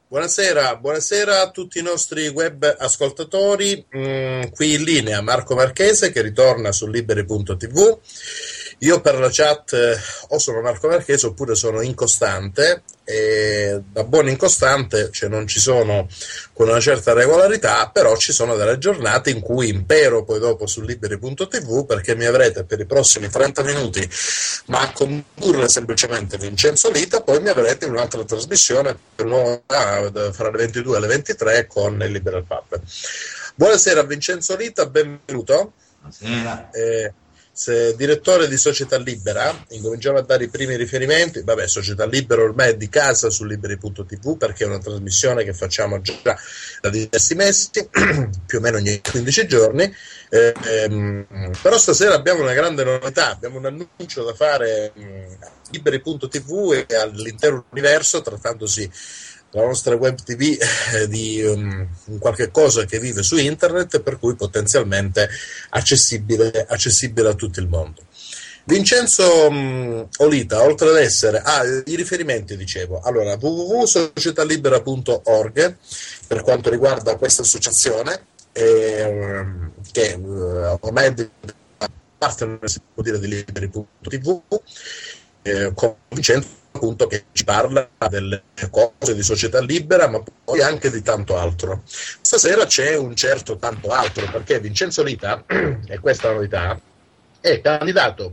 Buonasera a tutti i nostri web ascoltatori. Qui in linea Marco Marchese che ritorna su Liberi.tv. Io per la chat o sono Marco Marchese oppure sono incostante, e da buon incostante, cioè non ci sono con una certa regolarità, però ci sono delle giornate in cui impero poi dopo su Liberi.tv, perché mi avrete per i prossimi 30 minuti ma a condurre semplicemente Vincenzo Lita, poi mi avrete in un'altra trasmissione fra le 22 e le 23 con il Liberal Pub. Buonasera Vincenzo Lita, benvenuto. Buonasera. Direttore di Società Libera, incominciamo a dare i primi riferimenti. Società Libera ormai è di casa su Liberi.tv, perché è una trasmissione che facciamo già da diversi mesi, più o meno ogni 15 giorni, però stasera abbiamo una grande novità, abbiamo un annuncio da fare a Liberi.tv e all'intero universo, trattandosi la nostra web TV di un qualche cosa che vive su internet, per cui potenzialmente accessibile a tutto il mondo. Vincenzo Olita, oltre ad essere i riferimenti, dicevo, allora www.societalibera.org per quanto riguarda questa associazione che ormai è partner, si può dire, di Liberi.tv, con Vincenzo appunto che ci parla delle cose di Società Libera, ma poi anche di tanto altro. Stasera c'è un certo tanto altro, perché Vincenzo Lita, e questa è la novità, è candidato,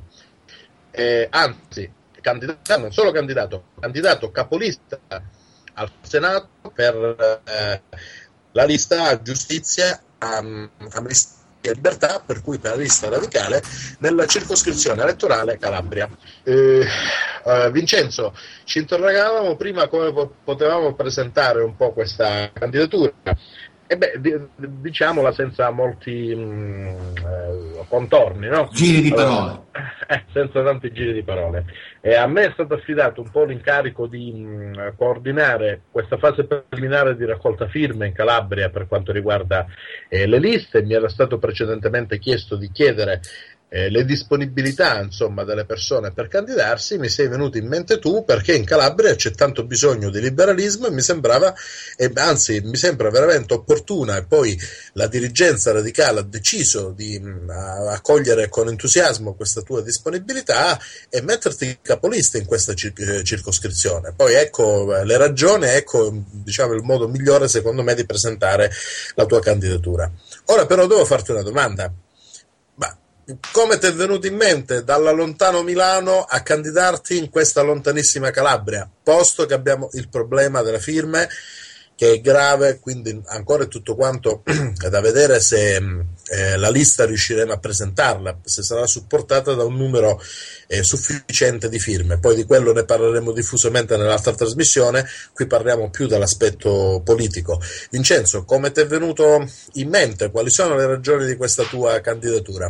non solo candidato capolista al Senato per la lista Giustizia, Amnistia e Libertà, per cui per la lista radicale nella circoscrizione elettorale Calabria. Vincenzo, ci interrogavamo prima come potevamo presentare un po' questa candidatura. Diciamola senza molti contorni, no? Giri di parole. Senza tanti giri di parole. A me è stato affidato un po' l'incarico di coordinare questa fase preliminare di raccolta firme in Calabria per quanto riguarda le liste. Mi era stato precedentemente chiesto di chiedere le disponibilità, insomma, delle persone per candidarsi. Mi sei venuto in mente tu, perché in Calabria c'è tanto bisogno di liberalismo e mi sembra veramente opportuna, e poi la dirigenza radicale ha deciso di accogliere con entusiasmo questa tua disponibilità e metterti capolista in questa circoscrizione. Poi ecco le ragioni, diciamo il modo migliore secondo me di presentare la tua candidatura. Ora però devo farti una domanda. Come ti è venuto in mente dalla lontano Milano a candidarti in questa lontanissima Calabria, posto che abbiamo il problema delle firme che è grave, quindi ancora è tutto quanto da vedere se la lista riusciremo a presentarla, se sarà supportata da un numero sufficiente di firme. Poi di quello ne parleremo diffusamente nell'altra trasmissione, qui parliamo più dell'aspetto politico. Vincenzo, come ti è venuto in mente? Quali sono le ragioni di questa tua candidatura?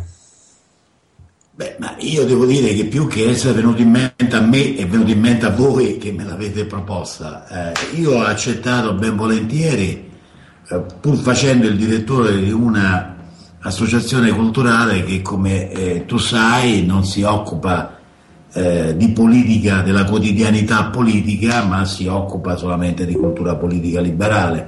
Ma io devo dire che più che essere venuto in mente a me, è venuto in mente a voi che me l'avete proposta. Io ho accettato ben volentieri, pur facendo il direttore di una associazione culturale che, come tu sai, non si occupa di politica, della quotidianità politica, ma si occupa solamente di cultura politica liberale.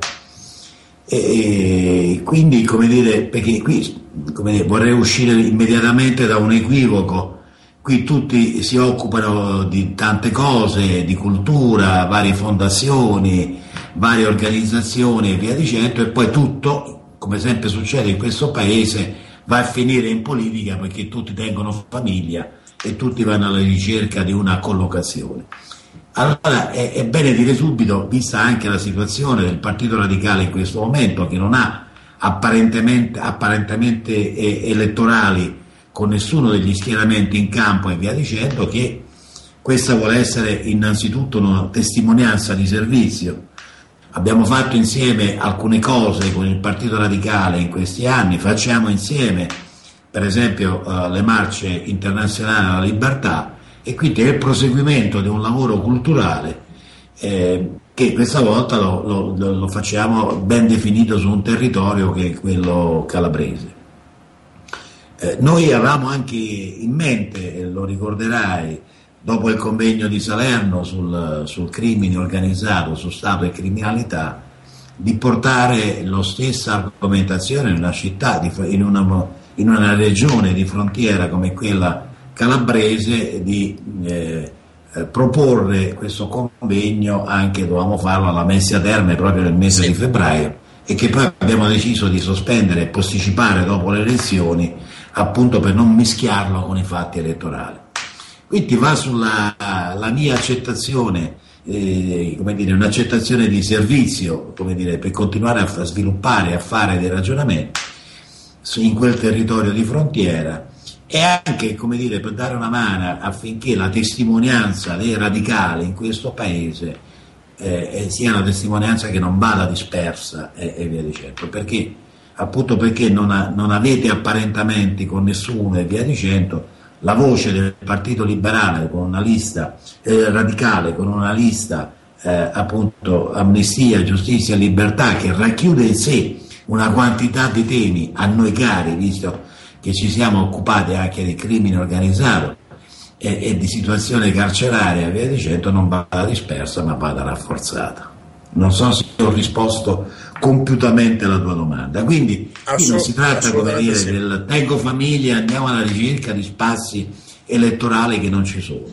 E quindi, perché qui vorrei uscire immediatamente da un equivoco. Qui tutti si occupano di tante cose, di cultura, varie fondazioni, varie organizzazioni e via dicendo, e poi tutto, come sempre succede in questo paese, va a finire in politica, perché tutti tengono famiglia e tutti vanno alla ricerca di una collocazione. Allora è bene dire subito, vista anche la situazione del Partito Radicale in questo momento, che non ha apparentemente elettorali con nessuno degli schieramenti in campo e via dicendo, che questa vuole essere innanzitutto una testimonianza di servizio. Abbiamo fatto insieme alcune cose con il Partito Radicale in questi anni, facciamo insieme per esempio le marce internazionali alla libertà, e quindi è il proseguimento di un lavoro culturale che questa volta lo facciamo ben definito su un territorio che è quello calabrese. Noi avevamo anche in mente, lo ricorderai, dopo il convegno di Salerno sul crimine organizzato, su Stato e criminalità, di portare la stessa argomentazione in una città, in una regione di frontiera come quella calabrese, di proporre questo convegno anche, dovevamo farlo alla Messia Terme proprio nel mese di febbraio, e che poi abbiamo deciso di sospendere e posticipare dopo le elezioni, appunto per non mischiarlo con i fatti elettorali. Quindi va sulla la mia accettazione, come dire, un'accettazione di servizio, come dire, per continuare a sviluppare e a fare dei ragionamenti in quel territorio di frontiera, e anche, come dire, per dare una mano affinché la testimonianza dei radicali in questo paese sia una testimonianza che non vada dispersa e via dicendo, perché appunto perché non avete apparentamenti con nessuno e via dicendo. La voce del Partito Liberale con una lista radicale, con una lista appunto Amnistia, Giustizia e Libertà, che racchiude in sé una quantità di temi a noi cari, visto che ci siamo occupati anche di crimine organizzato e di situazione carceraria e via dicendo, non vada dispersa ma vada rafforzata. Non so se ho risposto compiutamente alla tua domanda. Quindi qui non si tratta, come dire, sì, del tengo famiglia, andiamo alla ricerca di spazi elettorali che non ci sono.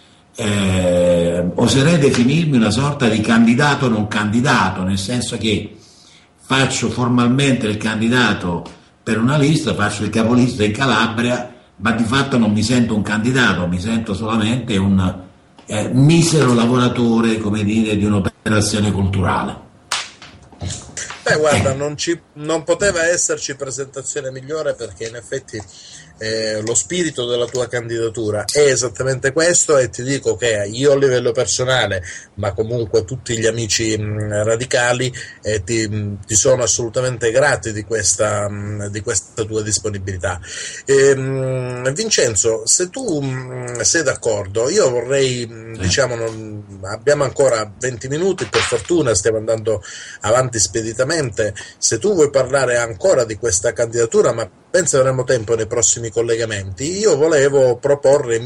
Oserei definirmi una sorta di candidato non candidato, nel senso che faccio formalmente il candidato per una lista, faccio il capolista in Calabria, ma di fatto non mi sento un candidato, mi sento solamente un misero lavoratore, come dire, di un'operazione culturale. Beh, guarda, non poteva esserci presentazione migliore, perché in effetti lo spirito della tua candidatura è esattamente questo, e ti dico che io a livello personale, ma comunque tutti gli amici radicali, ti sono assolutamente grati di questa tua disponibilità. Vincenzo, se tu sei d'accordo, io vorrei, abbiamo ancora 20 minuti, per fortuna stiamo andando avanti speditamente. Se tu vuoi parlare ancora di questa candidatura, ma penso avremo tempo nei prossimi collegamenti, io volevo proporti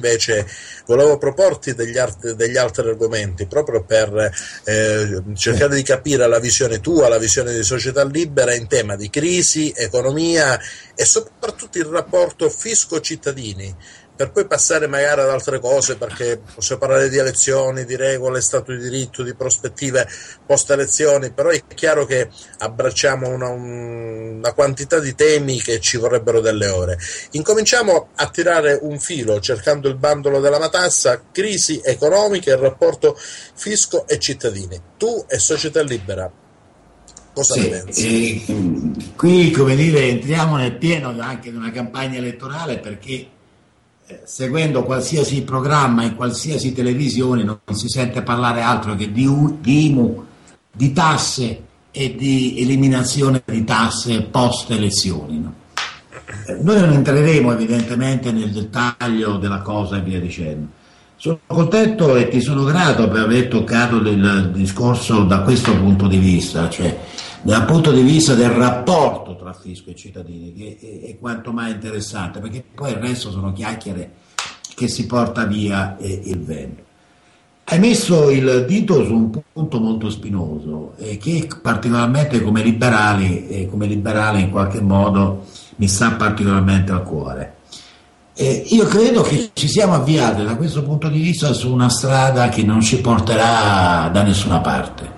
degli altri argomenti, proprio per cercare di capire la visione tua, la visione di Società Libera in tema di crisi, economia e soprattutto il rapporto fisco-cittadini, per poi passare magari ad altre cose, perché possiamo parlare di elezioni, di regole, Stato di diritto, di prospettive post-elezioni, però è chiaro che abbracciamo una quantità di temi che ci vorrebbero delle ore. Incominciamo a tirare un filo, cercando il bandolo della matassa: crisi economica e il rapporto fisco e cittadini. Tu e Società Libera, cosa ne pensi? Qui, come dire, entriamo nel pieno anche di una campagna elettorale, perché seguendo qualsiasi programma in qualsiasi televisione non si sente parlare altro che di IMU, di tasse e di eliminazione di tasse post elezioni, no? Noi non entreremo evidentemente nel dettaglio della cosa e via dicendo. Sono contento e ti sono grato per aver toccato il discorso da questo punto di vista, cioè dal punto di vista del rapporto tra fisco e cittadini, che è quanto mai interessante, perché poi il resto sono chiacchiere che si porta via il vento. Hai messo il dito su un punto molto spinoso, che particolarmente come liberale in qualche modo mi sta particolarmente al cuore. Io credo che ci siamo avviati da questo punto di vista su una strada che non ci porterà da nessuna parte.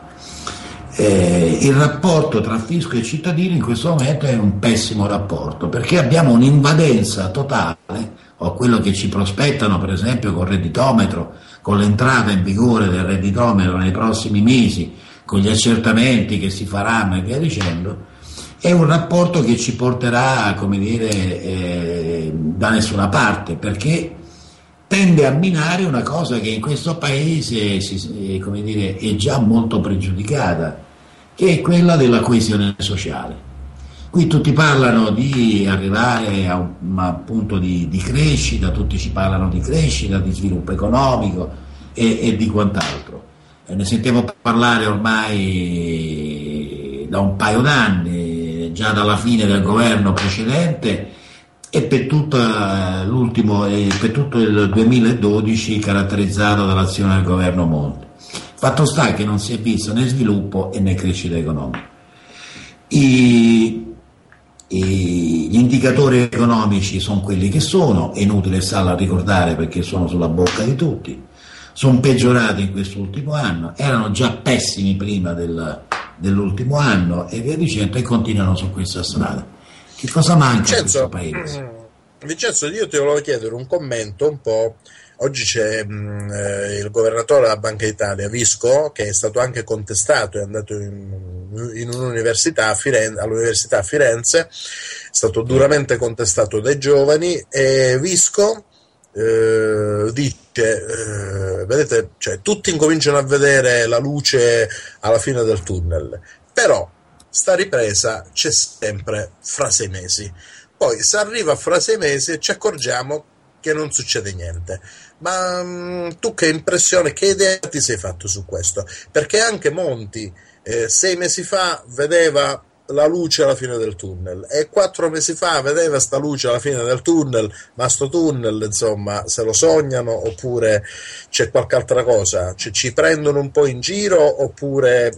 Il rapporto tra fisco e cittadini in questo momento è un pessimo rapporto, perché abbiamo un'invadenza totale, o quello che ci prospettano per esempio col redditometro, con l'entrata in vigore del redditometro nei prossimi mesi, con gli accertamenti che si faranno e via dicendo. È un rapporto che ci porterà, come dire, da nessuna parte, perché tende a minare una cosa che in questo paese come dire, è già molto pregiudicata, che è quella della coesione sociale. Qui tutti parlano di arrivare a un punto di crescita, tutti ci parlano di crescita, di sviluppo economico e di quant'altro. Ne sentiamo parlare ormai da un paio d'anni, già dalla fine del governo precedente, e per per tutto il 2012 caratterizzato dall'azione del governo Monti. Fatto sta che non si è visto né sviluppo né crescita economica. Gli indicatori economici sono quelli che sono, è inutile starlo a ricordare perché sono sulla bocca di tutti, sono peggiorati in quest'ultimo anno, erano già pessimi prima dell'ultimo anno e via dicendo, e continuano su questa strada. Che cosa manca in questo paese? Vincenzo, io ti volevo chiedere un commento un po'. Oggi c'è il governatore della Banca d'Italia, Visco, che è stato anche contestato, è andato in un'università all'Università a Firenze, è stato duramente contestato dai giovani, e Visco dice, vedete, cioè, tutti incominciano a vedere la luce alla fine del tunnel, però sta ripresa c'è sempre fra 6 mesi. Poi se arriva fra 6 mesi ci accorgiamo che non succede niente. Ma tu che impressione, che idea ti sei fatto su questo? Perché anche Monti 6 mesi fa vedeva la luce alla fine del tunnel e 4 mesi fa vedeva sta luce alla fine del tunnel, ma sto tunnel, insomma, se lo sognano oppure c'è qualche altra cosa? Cioè, ci prendono un po' in giro oppure...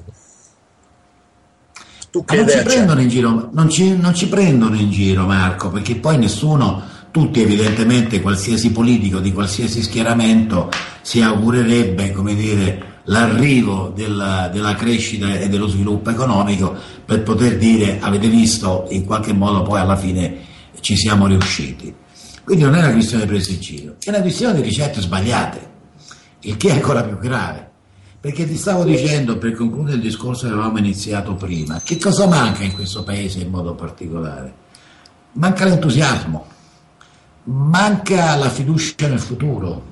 Tu che idea c'hai? Non ci prendono in giro, Marco, perché poi tutti evidentemente, qualsiasi politico di qualsiasi schieramento si augurerebbe, come dire, l'arrivo della crescita e dello sviluppo economico per poter dire avete visto, in qualche modo poi alla fine ci siamo riusciti. Quindi non è una questione di presa in giro, è una questione di ricette sbagliate, il che è ancora più grave. Perché ti stavo dicendo, per concludere il discorso che avevamo iniziato prima, che cosa manca in questo paese in modo particolare? Manca l'entusiasmo, manca la fiducia nel futuro,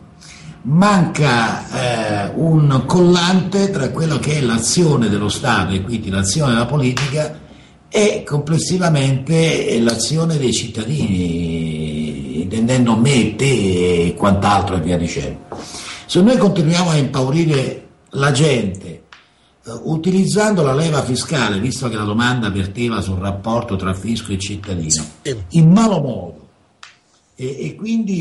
manca un collante tra quello che è l'azione dello Stato e quindi l'azione della politica e complessivamente l'azione dei cittadini, intendendo me, te e quant'altro e via dicendo. Se noi continuiamo a impaurire la gente utilizzando la leva fiscale, visto che la domanda verteva sul rapporto tra fisco e cittadino, in malo modo, e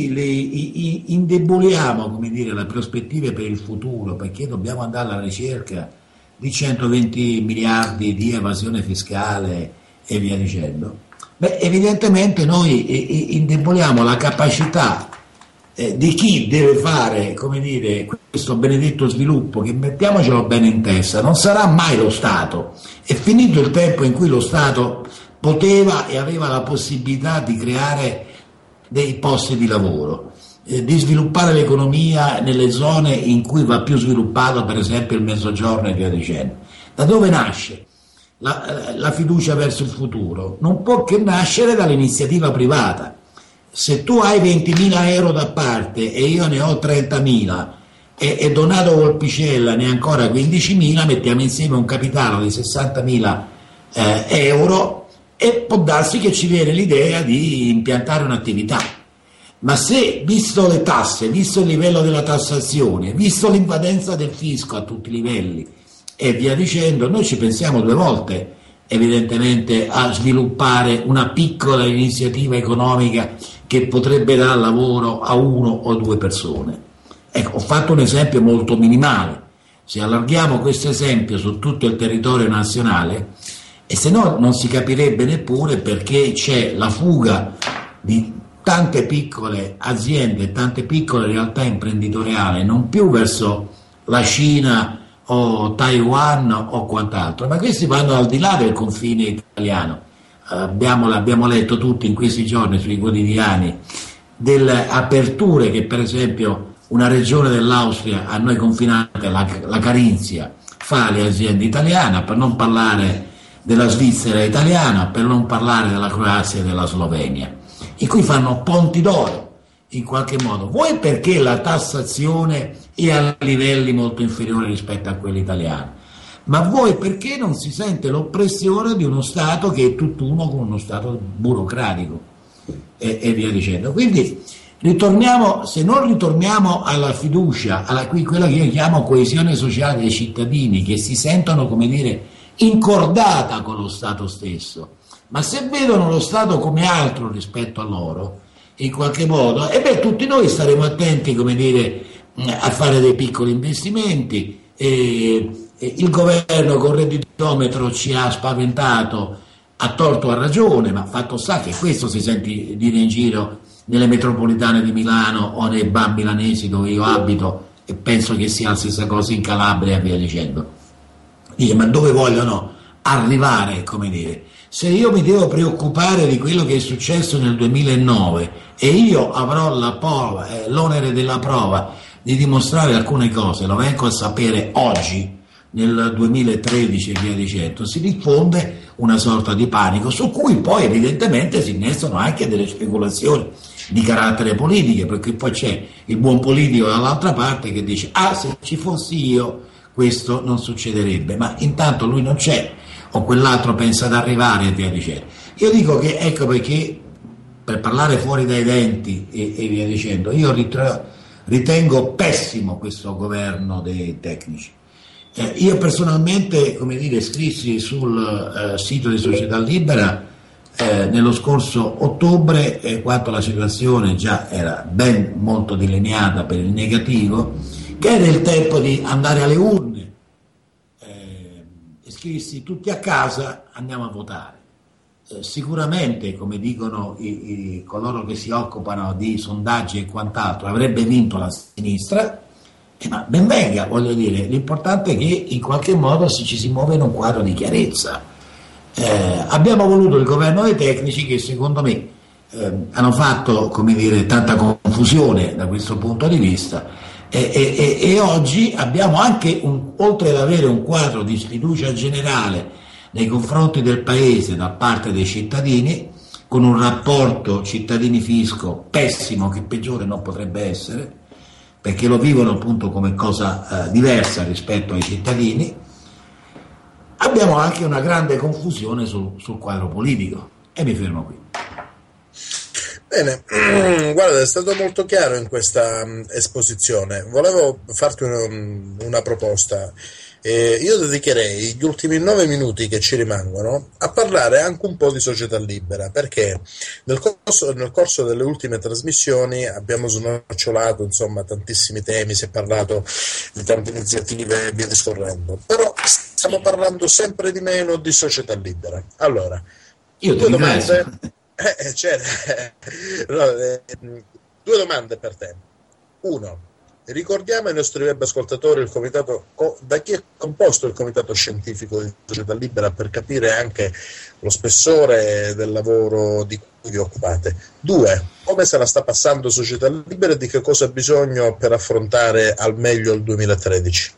quindi indeboliamo, come dire, le prospettive per il futuro, perché dobbiamo andare alla ricerca di 120 miliardi di evasione fiscale e via dicendo, evidentemente noi indeboliamo la capacità di chi deve fare, come dire, questo benedetto sviluppo, che mettiamocelo bene in testa, non sarà mai lo Stato. È finito il tempo in cui lo Stato poteva e aveva la possibilità di creare dei posti di lavoro, di sviluppare l'economia nelle zone in cui va più sviluppato, per esempio il Mezzogiorno e via dicendo. Da dove nasce la fiducia verso il futuro? Non può che nascere dall'iniziativa privata. Se tu hai 20.000 euro da parte e io ne ho 30.000 e Donato Volpicella ne ha ancora 15.000, mettiamo insieme un capitale di 60.000 euro e può darsi che ci viene l'idea di impiantare un'attività. Ma se, visto le tasse, visto il livello della tassazione, visto l'invadenza del fisco a tutti i livelli e via dicendo, noi ci pensiamo 2 volte evidentemente a sviluppare una piccola iniziativa economica che potrebbe dare lavoro a 1 o 2 persone. Ecco, ho fatto un esempio molto minimale. Se allarghiamo questo esempio su tutto il territorio nazionale, e se no non si capirebbe neppure perché c'è la fuga di tante piccole aziende, tante piccole realtà imprenditoriali, non più verso la Cina o Taiwan o quant'altro, ma questi vanno al di là del confine italiano. Abbiamo letto tutti in questi giorni sui quotidiani delle aperture che per esempio una regione dell'Austria a noi confinante, la Carinzia, fa alle aziende italiane, per non parlare della Svizzera italiana, per non parlare della Croazia e della Slovenia, in cui fanno ponti d'oro in qualche modo. Vuoi perché la tassazione è a livelli molto inferiori rispetto a quelli italiani, ma vuoi perché non si sente l'oppressione di uno Stato che è tutt'uno con uno Stato burocratico e via dicendo. Quindi se non ritorniamo alla fiducia, quella che io chiamo coesione sociale dei cittadini, che si sentono, come dire, incordata con lo Stato stesso, ma se vedono lo Stato come altro rispetto a loro, in qualche modo, tutti noi staremo attenti, come dire, a fare dei piccoli investimenti. Il governo con il redditometro ci ha spaventato, a torto o a ragione, ma fatto sta che questo si sente dire in giro nelle metropolitane di Milano o nei bar milanesi dove io abito, e penso che sia la stessa cosa in Calabria e via dicendo. Dice, ma dove vogliono arrivare, come dire? Se io mi devo preoccupare di quello che è successo nel 2009 e io avrò l'onere della prova di dimostrare alcune cose, lo vengo a sapere oggi, nel 2013 e via dicendo, si diffonde una sorta di panico su cui poi evidentemente si innestano anche delle speculazioni di carattere politico, perché poi c'è il buon politico dall'altra parte che dice se ci fossi io questo non succederebbe, ma intanto lui non c'è o quell'altro pensa ad arrivare e via dicendo. Io dico che ecco perché, per parlare fuori dai denti e via dicendo, io ritengo pessimo questo governo dei tecnici. Io personalmente, come dire, scrissi sul sito di Società Libera nello scorso ottobre, quando la situazione già era ben molto delineata per il negativo, che era il tempo di andare alle urne, e scrissi tutti a casa, andiamo a votare. Sicuramente, come dicono coloro che si occupano di sondaggi e quant'altro, avrebbe vinto la sinistra, ma ben venga, voglio dire, l'importante è che in qualche modo ci si muove in un quadro di chiarezza. Abbiamo voluto il governo dei tecnici che secondo me hanno fatto, come dire, tanta confusione da questo punto di vista, e oggi abbiamo anche, oltre ad avere un quadro di sfiducia generale nei confronti del Paese da parte dei cittadini, con un rapporto cittadini-fisco pessimo, che peggiore non potrebbe essere, perché lo vivono appunto come cosa diversa rispetto ai cittadini, abbiamo anche una grande confusione sul quadro politico, e mi fermo qui. Bene, guarda, è stato molto chiaro in questa esposizione. Volevo farti una proposta. Io dedicherei gli ultimi 9 minuti che ci rimangono a parlare anche un po' di Società Libera, perché nel corso delle ultime trasmissioni abbiamo snocciolato, insomma, tantissimi temi, si è parlato di tante iniziative e via discorrendo, però stiamo parlando sempre di meno di Società Libera. Allora, io due domande. Due domande per te. Uno, ricordiamo ai nostri web ascoltatori il comitato, da chi è composto il comitato scientifico di Società Libera, per capire anche lo spessore del lavoro di cui vi occupate. Due, come se la sta passando Società Libera e di che cosa ha bisogno per affrontare al meglio il 2013?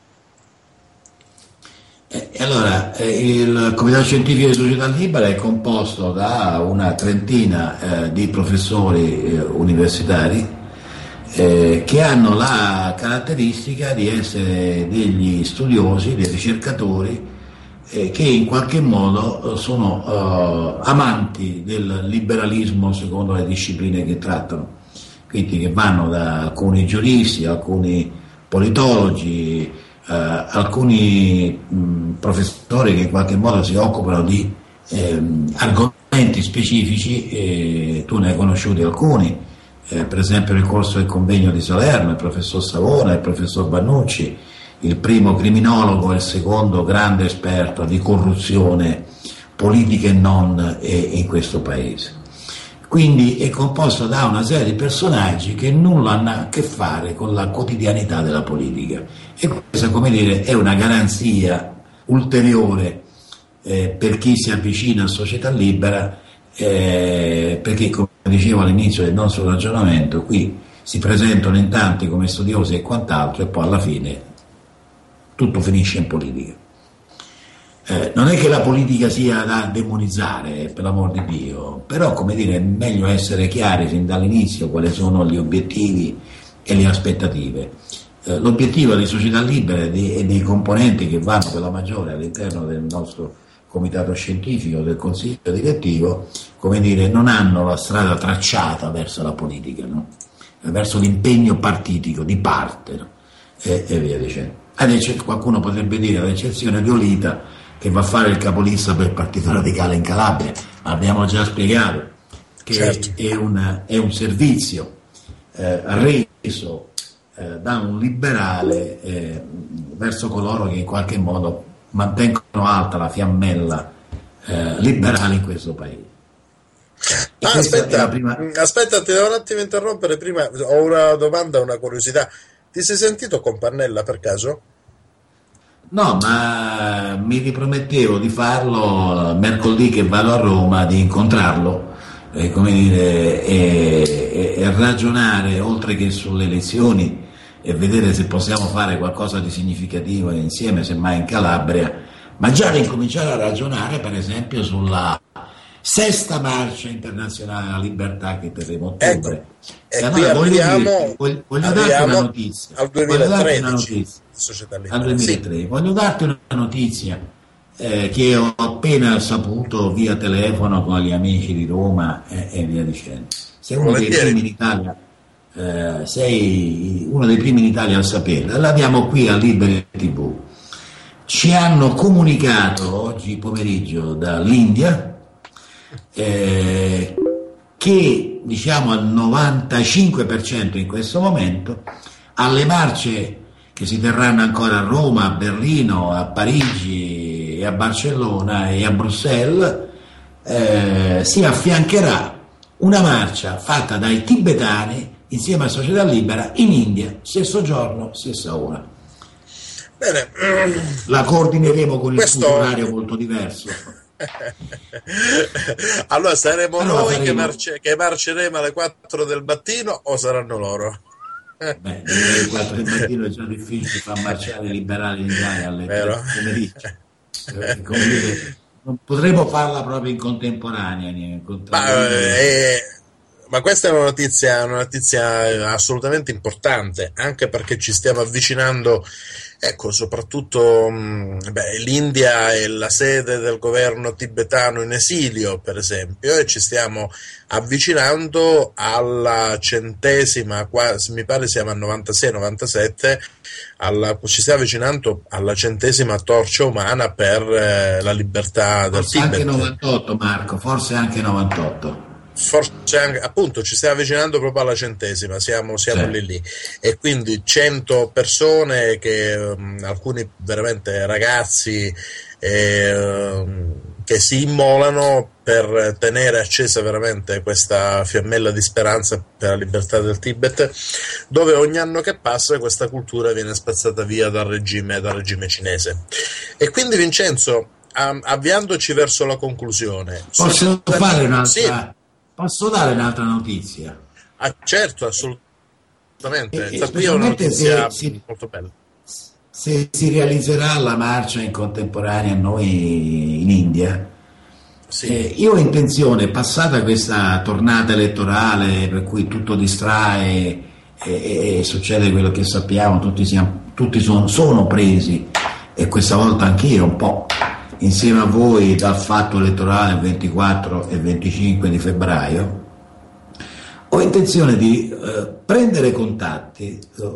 Allora, il Comitato Scientifico di Società Libera è composto da una trentina di professori universitari che hanno la caratteristica di essere degli studiosi, dei ricercatori che in qualche modo sono amanti del liberalismo secondo le discipline che trattano, quindi che vanno da alcuni giuristi, alcuni politologi, alcuni professori che in qualche modo si occupano di argomenti specifici, tu ne hai conosciuti alcuni, per esempio nel corso del convegno di Salerno il professor Savona, il professor Bannucci, il primo criminologo e il secondo grande esperto di corruzione politica e non in questo paese. Quindi è composto da una serie di personaggi che nulla hanno a che fare con la quotidianità della politica, e questa, come dire, è una garanzia ulteriore per chi si avvicina a Società Libera, perché, come dicevo all'inizio del nostro ragionamento, qui si presentano in tanti come studiosi e quant'altro, e poi alla fine tutto finisce in politica. Non è che la politica sia da demonizzare, per l'amor di Dio, però, come dire, è meglio essere chiari fin dall'inizio quali sono gli obiettivi e le aspettative. L'obiettivo di Società Libera e dei componenti che vanno per la maggiore all'interno del nostro comitato scientifico, del consiglio direttivo, come dire, non hanno la strada tracciata verso la politica, no? Verso l'impegno partitico, di parte, no? E via dicendo. Adesso qualcuno potrebbe dire, ad eccezione di Olita, che va a fare il capolista per il Partito Radicale in Calabria, abbiamo già spiegato che certo. è un servizio reso da un liberale verso coloro che in qualche modo mantengono alta la fiammella liberale in questo paese. Aspetta, ti devo un attimo interrompere. Prima ho una domanda, una curiosità. Ti sei sentito con Pannella per caso? No, ma mi ripromettevo di farlo mercoledì che vado a Roma, di incontrarlo come dire, e ragionare oltre che sulle elezioni e vedere se possiamo fare qualcosa di significativo insieme, semmai in Calabria, ma già ricominciare a ragionare per esempio sulla sesta marcia internazionale alla libertà che terremo a ottobre. E qui arriviamo voglio darti una notizia. Al 2013. Al 2013. Voglio darti una notizia che ho appena saputo via telefono con gli amici di Roma e via dicendo. Sei uno dei primi in Italia, sei uno dei primi in Italia a saperlo. L'abbiamo qui a Liberi TV. Ci hanno comunicato oggi pomeriggio dall'India che diciamo al 95% in questo momento alle marce che si terranno ancora a Roma, a Berlino, a Parigi e a Barcellona e a Bruxelles si affiancherà una marcia fatta dai tibetani insieme a Società Libera in India, stesso giorno, stessa ora. Bene. La coordineremo con il fuso orario molto diverso. Allora saremo noi che marceremo alle 4 del mattino o saranno loro? Beh, alle 4 del mattino è già difficile far marciare i liberali in Italia alle 3 del pomeriggio. Non potremo farla proprio in contemporanea. Ma questa è una notizia assolutamente importante, anche perché ci stiamo avvicinando, ecco, soprattutto l'India è la sede del governo tibetano in esilio, per esempio, e ci stiamo avvicinando alla 100ª, mi pare siamo al 96-97, ci stiamo avvicinando alla 100ª torcia umana per la libertà del Tibet. Forse anche 98, Marco, forse anche 98. Forse anche, appunto, ci stiamo avvicinando proprio alla 100ª, siamo lì, e quindi 100 persone che alcuni veramente ragazzi che si immolano per tenere accesa veramente questa fiammella di speranza per la libertà del Tibet, dove ogni anno che passa questa cultura viene spazzata via dal regime cinese. E quindi, Vincenzo, avviandoci verso la conclusione, posso fare un'altra? Sì. Posso dare un'altra notizia? Certo, assolutamente. Qui è una notizia molto bella. Se si realizzerà la marcia in contemporanea a noi in India, io ho intenzione, passata questa tornata elettorale per cui tutto distrae e succede quello che sappiamo, tutti sono presi, e questa volta anch'io un po' insieme a voi dal fatto elettorale 24 e 25 di febbraio, ho intenzione di prendere contatti.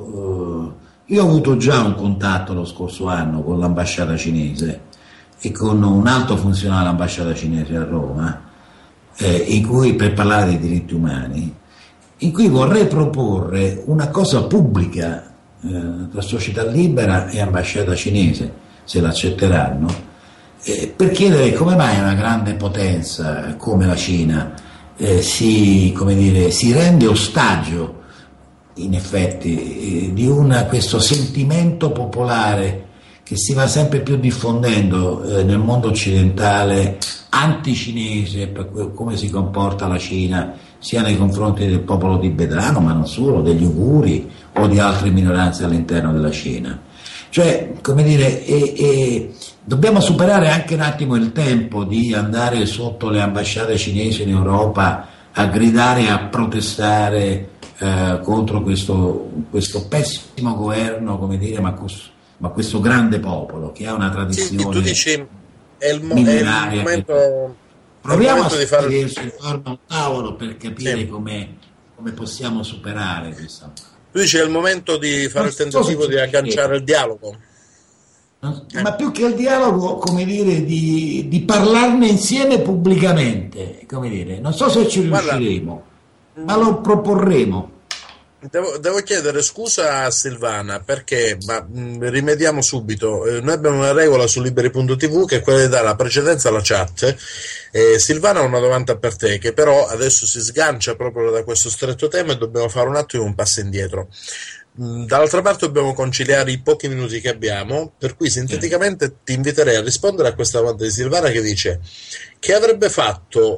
Io ho avuto già un contatto lo scorso anno con l'ambasciata cinese e con un alto funzionario dell'ambasciata cinese a Roma, in cui, per parlare dei diritti umani, in cui vorrei proporre una cosa pubblica tra Società Libera e ambasciata cinese, se l'accetteranno, per chiedere come mai una grande potenza come la Cina si rende ostaggio in effetti di questo sentimento popolare che si va sempre più diffondendo nel mondo occidentale, anticinese, per come si comporta la Cina sia nei confronti del popolo tibetano, ma non solo, degli uiguri o di altre minoranze all'interno della Cina. Cioè, come dire, dobbiamo superare anche un attimo il tempo di andare sotto le ambasciate cinesi in Europa a gridare e a protestare contro questo pessimo governo, come dire, ma questo grande popolo che ha una tradizione. Sì, tu dici è il momento. Proviamo a sederci intorno a un tavolo per capire come possiamo superare questa. Tu dici è il momento di fare il tentativo di agganciare il dialogo? Ma più che il dialogo, come dire, di parlarne insieme pubblicamente, come dire, non so se ci riusciremo, ma lo proporremo. Devo chiedere scusa a Silvana perché, rimediamo subito, noi abbiamo una regola su liberi.tv che è quella di dare la precedenza alla chat. Silvana ha una domanda per te che però adesso si sgancia proprio da questo stretto tema e dobbiamo fare un attimo un passo indietro. Dall'altra parte dobbiamo conciliare i pochi minuti che abbiamo, per cui sinteticamente ti inviterei a rispondere a questa domanda di Silvana che dice: che avrebbe fatto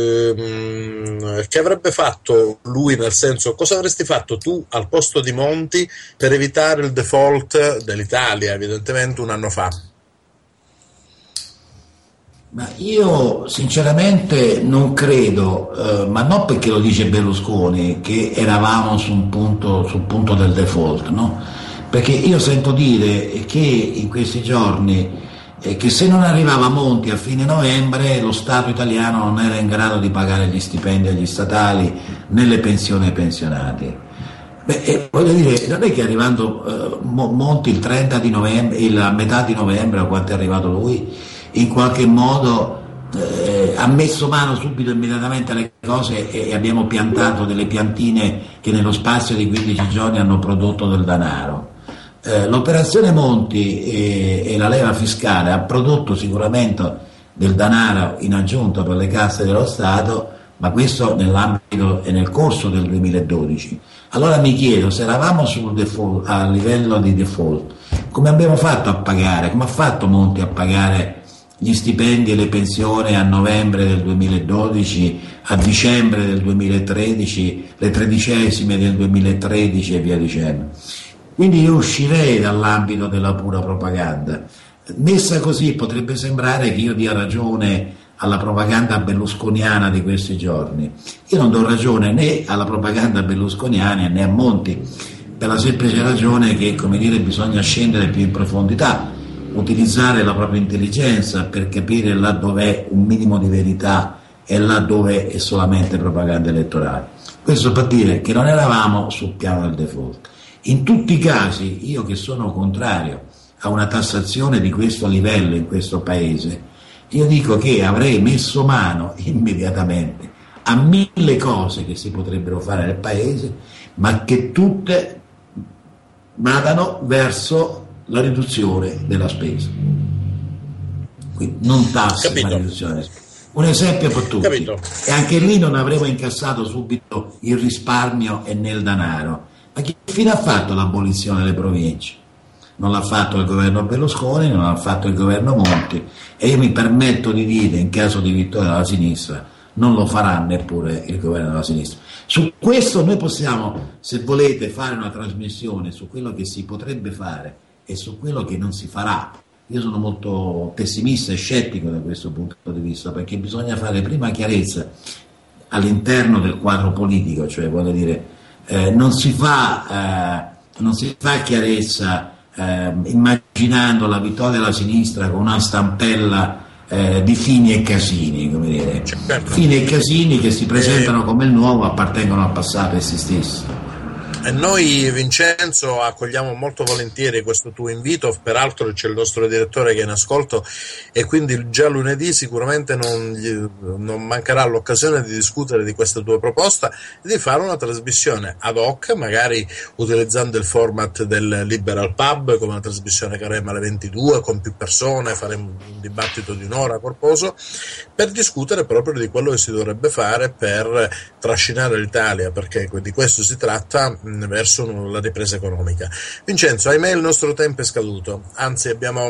lui, nel senso, cosa avresti fatto tu al posto di Monti per evitare il default dell'Italia, evidentemente un anno fa? Ma io sinceramente non credo, ma non perché lo dice Berlusconi, che eravamo sul punto del default, no? Perché io sento dire che in questi giorni che se non arrivava Monti a fine novembre lo Stato italiano non era in grado di pagare gli stipendi agli statali né le pensioni ai pensionati. Voglio dire, non è che arrivando Monti il 30 di novembre, a metà di novembre, a quanto è arrivato lui, in qualche modo ha messo mano subito immediatamente alle cose e abbiamo piantato delle piantine che nello spazio di 15 giorni hanno prodotto del denaro. L'operazione Monti e la leva fiscale ha prodotto sicuramente del denaro in aggiunta per le casse dello Stato, ma questo nell'ambito e nel corso del 2012. Allora mi chiedo, se eravamo sul default, a livello di default, come abbiamo fatto a pagare, come ha fatto Monti a pagare gli stipendi e le pensioni a novembre del 2012, a dicembre del 2013, le tredicesime del 2013 e via dicendo. Quindi io uscirei dall'ambito della pura propaganda. Messa così potrebbe sembrare che io dia ragione alla propaganda berlusconiana di questi giorni. Io non do ragione né alla propaganda berlusconiana né a Monti, per la semplice ragione che, come dire, bisogna scendere più in profondità, utilizzare la propria intelligenza per capire là dov'è un minimo di verità e là dove è solamente propaganda elettorale. Questo per dire che non eravamo sul piano del default. In tutti i casi, io che sono contrario a una tassazione di questo livello in questo paese, io dico che avrei messo mano immediatamente a 1000 cose che si potrebbero fare nel paese, ma che tutte vadano verso la riduzione della spesa. Quindi non tasse, ma riduzione. Un esempio per tutti. Capito. E anche lì non avremo incassato subito il risparmio e nel denaro. Ma chi fine ha fatto l'abolizione delle province? Non l'ha fatto il governo Berlusconi, non l'ha fatto il governo Monti, e io mi permetto di dire, in caso di vittoria della sinistra, non lo farà neppure il governo della sinistra. Su questo noi possiamo, se volete, fare una trasmissione su quello che si potrebbe fare e su quello che non si farà. Io sono molto pessimista e scettico da questo punto di vista, perché bisogna fare prima chiarezza all'interno del quadro politico, cioè voglio dire, non si fa chiarezza immaginando la vittoria della sinistra con una stampella di Fini e Casini, come dire. Certo. Fini e Casini che si presentano come il nuovo, appartengono al passato essi stessi. E noi, Vincenzo, accogliamo molto volentieri questo tuo invito, peraltro c'è il nostro direttore che è in ascolto e quindi già lunedì sicuramente non mancherà l'occasione di discutere di questa tua proposta e di fare una trasmissione ad hoc, magari utilizzando il format del Liberal Pub, come una trasmissione che avremo alle 22 con più persone, faremo un dibattito di un'ora corposo per discutere proprio di quello che si dovrebbe fare per trascinare l'Italia, perché di questo si tratta, verso la ripresa economica. Vincenzo, ahimè il nostro tempo è scaduto, anzi abbiamo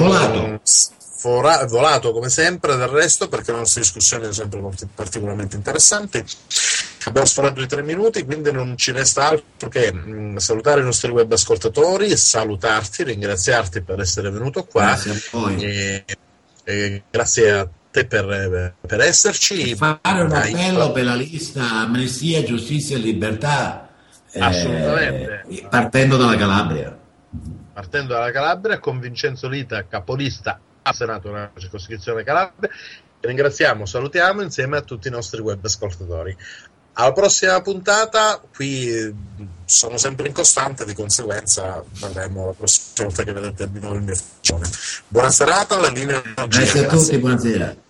volato come sempre, del resto, perché le nostre discussioni sono sempre particolarmente interessanti. Abbiamo sforato i 3 minuti, quindi non ci resta altro che salutare i nostri web ascoltatori, salutarti, ringraziarti per essere venuto qua. Grazie a voi. E grazie a te per esserci. Fare un appello per la lista Amnistia, Giustizia e Libertà. Assolutamente. Partendo dalla Calabria. Partendo dalla Calabria, con Vincenzo Lita, capolista al Senato della circoscrizione Calabria. Ringraziamo, salutiamo insieme a tutti i nostri web ascoltatori. Alla prossima puntata, qui sono sempre in costante, di conseguenza avremo la prossima volta che vedete di nuovo il mio faccione. Buona serata, le linee. Grazie a tutti, buonasera.